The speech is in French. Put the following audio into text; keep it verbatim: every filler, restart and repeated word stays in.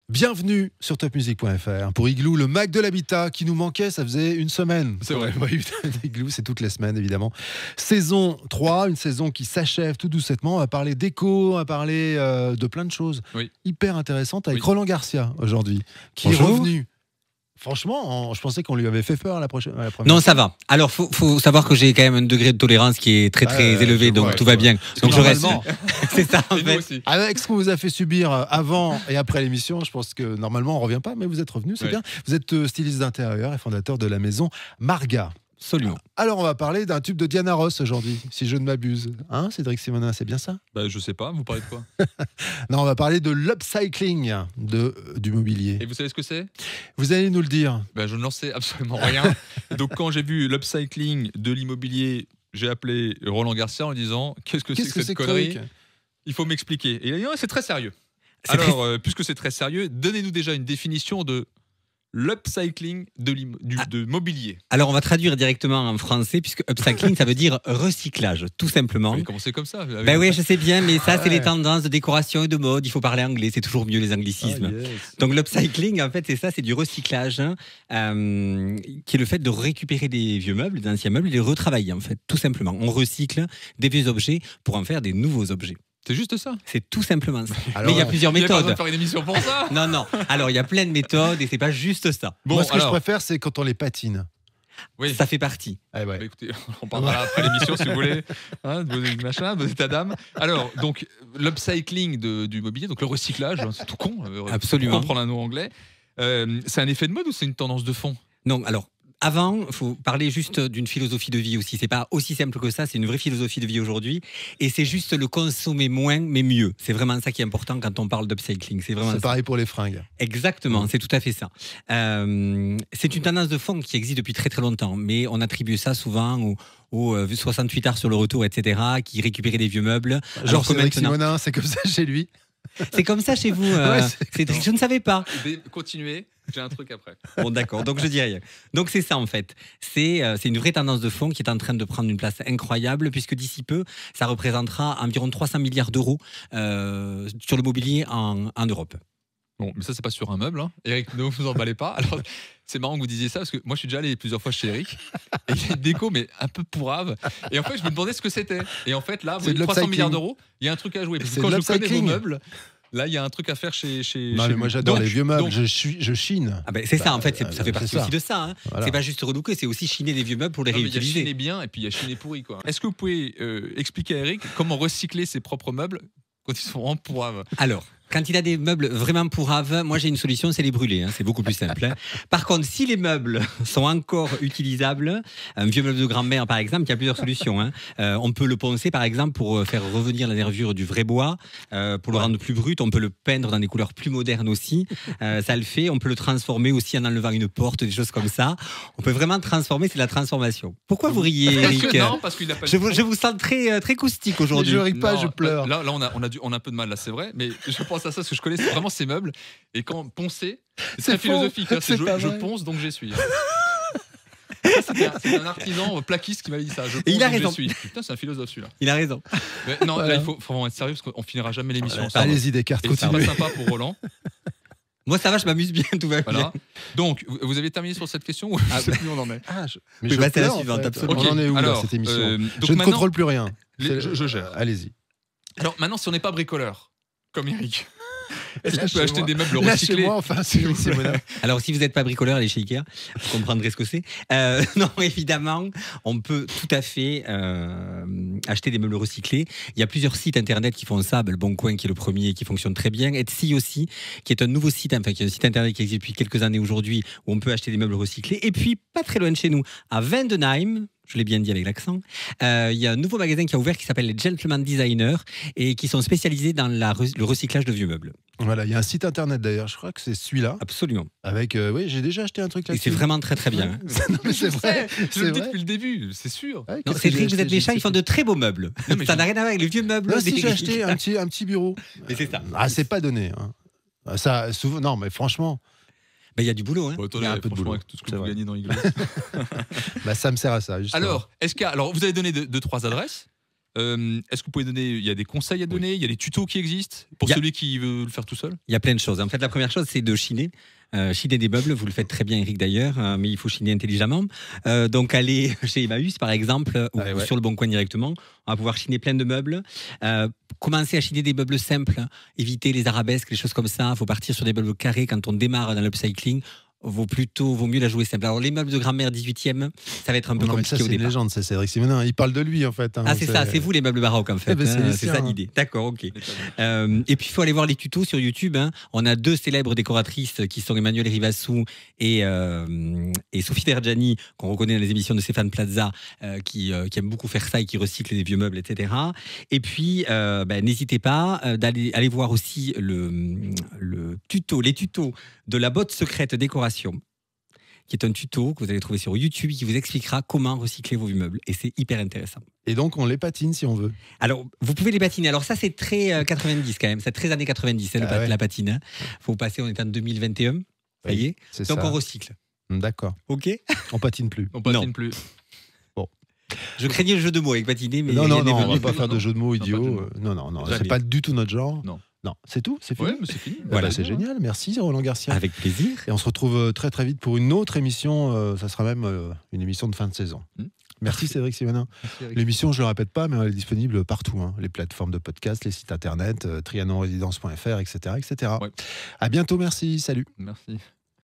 Bienvenue sur top music point f r pour Igloo, le Mac de l'habitat qui nous manquait, ça faisait une semaine. C'est vrai. Oui, Igloo, c'est toutes les semaines évidemment. Saison trois, une saison qui s'achève tout doucettement. On va parler d'écho, on va parler euh, de plein de choses oui. hyper intéressantes avec oui. Roland Garcia aujourd'hui, qui Bonjour. est revenu. Franchement, en, je pensais qu'on lui avait fait peur à la, prochaine, à la première. Non, ça va. Alors, faut, faut savoir que j'ai quand même un degré de tolérance qui est très très Ouais, élevé, je donc vois, tout je va vois. bien. Donc je reste. Normalement, C'est ça en Et nous fait. aussi. avec ce qu'on vous a fait subir avant et après l'émission, je pense que normalement on revient pas, mais vous êtes revenu, c'est Ouais. bien. Vous êtes euh, styliste d'intérieur et fondateur de la maison Marga. Absolument. Alors on va parler d'un tube de Diana Ross aujourd'hui, si je ne m'abuse. Hein, Cédric Simonin, c'est bien ça? Bah, je sais pas, vous parlez de quoi? Non, on va parler de l'upcycling de, euh, du mobilier. Et vous savez ce que c'est? Vous allez nous le dire. Bah, je n'en sais absolument rien. Donc quand j'ai vu l'upcycling de l'immobilier, j'ai appelé Roland Garcia en lui disant qu'est-ce que c'est Qu'est-ce que que cette c'est que connerie? truc? Il faut m'expliquer. Et il a dit non, c'est très sérieux. C'est Alors, très- euh, puisque c'est très sérieux, donnez-nous déjà une définition de l'upcycling de, l'im- du- Ah. de mobilier. Alors, on va traduire directement en français, puisque upcycling, ça veut dire recyclage, tout simplement. Mais comment c'est comme ça? avec- Ben oui, je sais bien, mais ça, Ah c'est ouais. les tendances de décoration et de mode. Il faut parler anglais, c'est toujours mieux les anglicismes. Ah, yes. Donc l'upcycling, en fait, c'est ça, c'est du recyclage, hein, euh, qui est le fait de récupérer des vieux meubles, des anciens meubles, et les retravailler, en fait, tout simplement. On recycle des vieux objets pour en faire des nouveaux objets. C'est juste ça. C'est tout simplement ça. Alors, mais il y a ouais. plusieurs Il n'y a pas besoin méthodes. de faire une émission pour ça. Non, non. Alors, il y a plein de méthodes et c'est pas juste ça. Bon, Moi, ce que alors, je préfère, c'est quand on les patine. oui. Ça fait partie. Ah, ouais. Bah, écoutez, on parlera après l'émission si vous voulez, hein, de vos machin, de vos états d'âme. Alors, donc, l'upcycling de- du mobilier, donc le recyclage, hein, c'est tout con, euh, Absolument. pourquoi prendre un nom anglais. Euh, c'est un effet de mode ou c'est une tendance de fond? Non, alors. Avant, il faut parler juste d'une philosophie de vie aussi. C'est pas aussi simple que ça. C'est une vraie philosophie de vie aujourd'hui, et c'est juste le consommer moins mais mieux. C'est vraiment ça qui est important quand on parle d'upcycling. C'est vraiment C'est ça. pareil pour les fringues. Exactement, c'est tout à fait ça. Euh, c'est une tendance de fond qui existe depuis très très longtemps, mais on attribue ça souvent aux, aux euh, soixante-huit arts sur le retour, et cetera, qui récupéraient des vieux meubles. Genre Alors que Cédric maintenant- Simonin, c'est comme ça chez lui. C'est comme ça chez vous, euh, Ouais, c'est- Cédric, je ne savais pas. Dé- Continuez, j'ai un truc après. Bon, d'accord, donc je dis rien. Donc c'est ça en fait. C'est euh, c'est une vraie tendance de fond qui est en train de prendre une place incroyable, puisque d'ici peu, ça représentera environ trois cents milliards d'euros euh, sur le mobilier en, en Europe. Bon, mais ça, c'est pas sur un meuble. Hein. Eric, ne vous emballez pas. Alors, c'est marrant que vous disiez ça, parce que moi, je suis déjà allé plusieurs fois chez Eric, et il y a une déco, mais un peu pourrave. Et en fait, je me demandais ce que c'était. Et en fait, là, vous C'est de voyez, trois cents l'upcycling. milliards d'euros, il y a un truc à jouer. Parce que C'est quand de je connais vos l'upcycling. meubles, là, il y a un truc à faire chez. chez Non, chez mais moi lui. j'adore Donc, les vieux meubles, donc, je, suis, je chine. Ah ben, c'est ça en fait, c'est- euh, ça fait c'est partie ça. aussi de ça. Hein. Voilà. C'est pas juste relooker, c'est aussi chiner des vieux meubles pour les non, mais il y a réutiliser. chiné bien et puis il y a chiné pourri. Quoi. Est-ce que vous pouvez euh, expliquer à Eric comment recycler ses propres meubles quand ils sont en pourraves? Alors, quand il a des meubles vraiment pourraves, moi j'ai une solution, c'est les brûler. Hein, c'est beaucoup plus simple. Hein. Par contre, si les meubles sont encore utilisables, un vieux meuble de grand-mère par exemple, il y a plusieurs solutions. Hein. Euh, on peut le poncer par exemple pour faire revenir la nervure du vrai bois, euh, pour le Ouais. rendre plus brut. On peut le peindre dans des couleurs plus modernes aussi. Euh, ça le fait. On peut le transformer aussi en enlevant une porte, des choses comme ça. On peut vraiment transformer, c'est la transformation. Pourquoi vous riez, Parce Eric? que non, parce qu'il a pas Je vous, je vous sens très, euh, très caustique Mais aujourd'hui. je ris pas, Non, je pleure. Là, là on, a, on, a du- on a un peu de mal, là, c'est vrai. Mais je pense à ça parce que je connais vraiment ces meubles. Et quand poncer, c'est C'est très faux, philosophique. hein, c'est c'est je, pas je vrai. ponce donc j'essuie. Ça, C'était un, c'était un artisan euh, plaquiste qui m'avait dit ça. Je ponce il a donc raison. j'essuie. Putain, c'est un philosophe celui-là. Il a raison. Mais non, Voilà. là, il faut, faut vraiment être sérieux parce qu'on finira jamais l'émission. ensemble. Allez-y, Descartes, Et c'est pas continuez. sympa pour Roland. Moi ça va, je m'amuse bien, tout va bien. Voilà. Donc, vous vous avez terminé sur cette question ou je sais plus où on en est. Ah, je... Mais Oui, je bah, c'est la pleure, en suivante, fait. absolument. On en est où Alors, là, cette émission euh, donc Je ne maintenant- contrôle plus rien. Les- C'est- je, je gère. Euh, Allez-y. Alors maintenant, si on n'est pas bricoleur, comme Eric, est-ce qu'on peut Lâchez-moi. acheter des meubles recyclés? Lâchez-moi, enfin, Cédric Simonin. Alors, si vous n'êtes pas bricoleur, allez chez Ikea, vous comprendrez ce que c'est. Euh, non, évidemment, on peut tout à fait euh, acheter des meubles recyclés. Il y a plusieurs sites internet qui font ça. Ben, le Bon Coin qui est le premier, qui fonctionne très bien. Etsy aussi, qui est un nouveau site, enfin, qui est un site internet qui existe depuis quelques années aujourd'hui, où on peut acheter des meubles recyclés. Et puis, pas très loin de chez nous, à Vendenheim, je l'ai bien dit avec l'accent, euh, il y a un nouveau magasin qui a ouvert qui s'appelle les Gentleman Designers et qui sont spécialisés dans la re- le recyclage de vieux meubles. Voilà, il y a un site internet d'ailleurs, je crois que c'est celui-là. Absolument. Avec, euh, oui, j'ai déjà acheté un truc Et là-dessus. c'est vraiment très très bien. hein. Non, mais c'est Je vrai. sais, Je c'est le dis vrai. depuis le début, c'est sûr. Ouais, Non, qu'est-ce que Cédric, j'ai vous acheté êtes méchant, Je ils sais font de très beaux meubles. Non, mais Ça je- n'a rien à voir avec les vieux meubles. Non, si des- j'ai acheté un petit, un petit bureau. Mais c'est ça. Ah, c'est pas donné. Hein. Ah, Ça, souvent, non, mais franchement, Ben, il y a du boulot. Hein. Bon, attendez, Il y a un peu de franchement, boulot. avec tout ce que C'est vous vrai. gagnez dans Igloo. bah, ça me sert à ça. Justement. Alors, est-ce qu'il y a- alors, vous avez donné deux, deux, trois adresses. Euh, Est-ce que vous pouvez donner, il y a des conseils à donner, il y a des tutos qui existent pour Il y a- celui qui veut le faire tout seul? Il y a plein de choses. En fait, la première chose, c'est de chiner. Euh, chiner des meubles, vous le faites très bien, Eric, d'ailleurs, euh, mais il faut chiner intelligemment. Euh, donc, aller chez Emmaüs, par exemple, ou Ouais, ouais. sur le Bon Coin directement, on va pouvoir chiner plein de meubles. Euh, commencer à chiner des meubles simples, éviter les arabesques, les choses comme ça. Il faut partir sur des meubles carrés quand on démarre dans l'upcycling. Vaut plutôt, vaut mieux la jouer simple. Alors, les meubles de grand-mère dix-huitième, ça va être un peu Non, mais ça, compliqué au c'est une départ. légende, ça, c'est Cédric Simonin. Il parle de lui, en fait. hein. Ah, c'est ça, c'est vous les meubles baroques en fait. Eh ben, c'est hein, les c'est siens, ça hein. l'idée. D'accord, ok. Euh, et puis il faut aller voir les tutos sur YouTube. hein. On a deux célèbres décoratrices qui sont Emmanuelle Rivassou et, euh, et Sophie Ferjani, qu'on reconnaît dans les émissions de Stéphane Plaza, euh, qui, euh, qui aiment beaucoup faire ça et qui recyclent des vieux meubles, et cetera. Et puis euh, ben, n'hésitez pas euh, d'aller aller voir aussi le, le tuto, les tutos de la botte secrète décoration, qui est un tuto que vous allez trouver sur YouTube qui vous expliquera comment recycler vos meubles. Et c'est hyper intéressant. Et donc, on les patine si on veut. Alors, vous pouvez les patiner. Alors ça, c'est très euh, quatre-vingt-dix quand même. C'est très années quatre-vingt-dix, hein, le Ah pat- ouais. la patine. hein. Faut passer, on est en deux mille vingt et un. Ça y est. C'est Donc ça. on recycle. D'accord. Ok. On patine plus. On patine Non. plus. Je craignais le jeu de mots avec patiner, mais non, rien non, n'est non, on venu. va pas Non, faire non. de jeu de mots Non, pas de idiots. jeu de mots. Euh, Non, non, non, Très c'est bien. pas du tout notre genre. Non. Non, c'est tout, c'est fini. Ouais, mais c'est fini. Voilà, Bah, c'est bien. génial. Merci Roland Garcia. Avec plaisir. Et on se retrouve euh, très très vite pour une autre émission. euh, ça sera même euh, une émission de fin de saison. Hmm. Merci Cédric Simonin. Merci, Eric. L'émission, je ne le répète pas, mais elle est disponible partout. hein. Les plateformes de podcast, les sites internet, euh, trianonresidence point f r, et cetera, et cetera. Ouais. À bientôt, merci, salut. Merci.